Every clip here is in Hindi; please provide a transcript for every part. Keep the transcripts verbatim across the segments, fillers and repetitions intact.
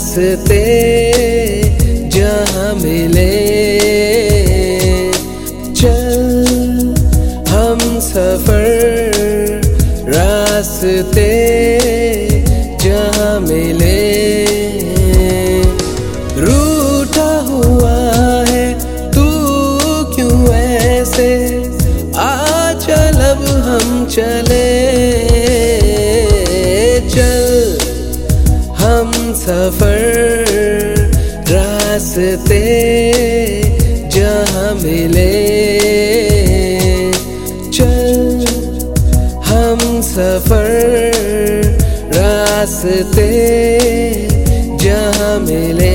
रास्ते जहाँ मिले, चल हम सफर रास्ते जहाँ मिले। रूठा हुआ है तू क्यों ऐसे, आ चल अब हम चले। चल हम सफर रास्ते जहाँ मिले, चल हम सफर रास्ते जहाँ मिले।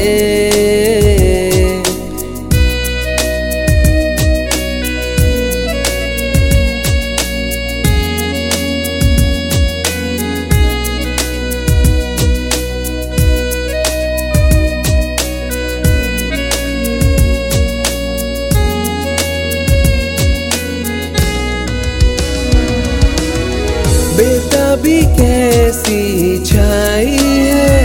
बेताबी कैसी छाई है,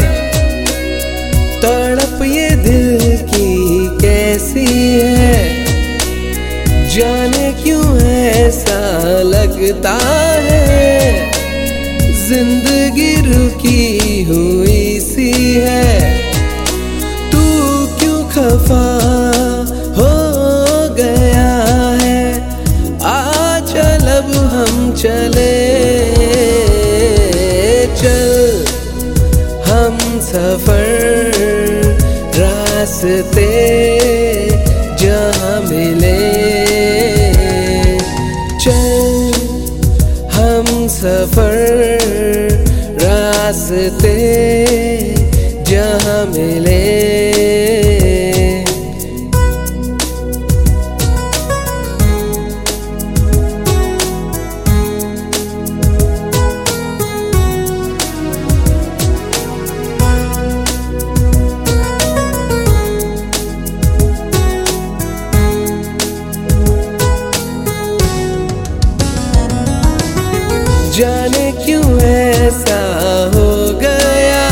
तड़प ये दिल की कैसी है। जाने क्यों ऐसा लगता है, जिंदगी रुकी हुई सी है। तू क्यों खफा हो गया है, आ चल अब हम चले। चल हम सफर रास्ते जहाँ मिले, चल हम सफर रास्ते जहाँ मिले। जाने क्यों ऐसा हो गया,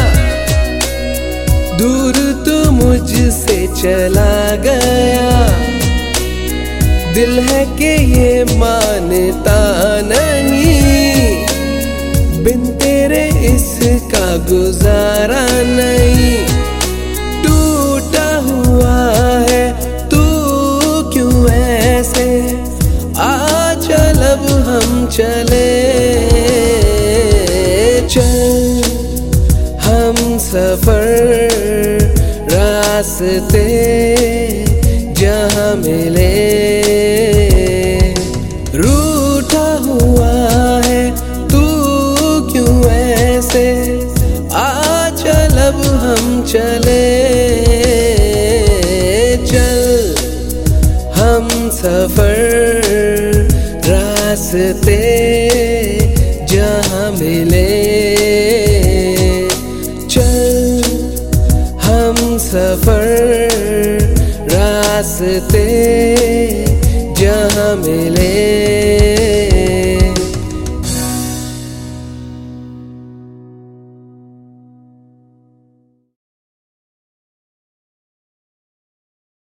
दूर तो मुझसे चला गया। दिल है कि ये मानता नहीं, बिन तेरे इसका गुजारा नहीं। टूटा हुआ है तू क्यों ऐसे, आ चल अब हम चले। चल हम सफर रास्ते जहाँ मिले। रूठा हुआ है तू क्यों ऐसे, आ चल अब हम चले। चल हम सफर रास्ते जहाँ मिले, चल हम सफर रास्ते जहाँ मिले।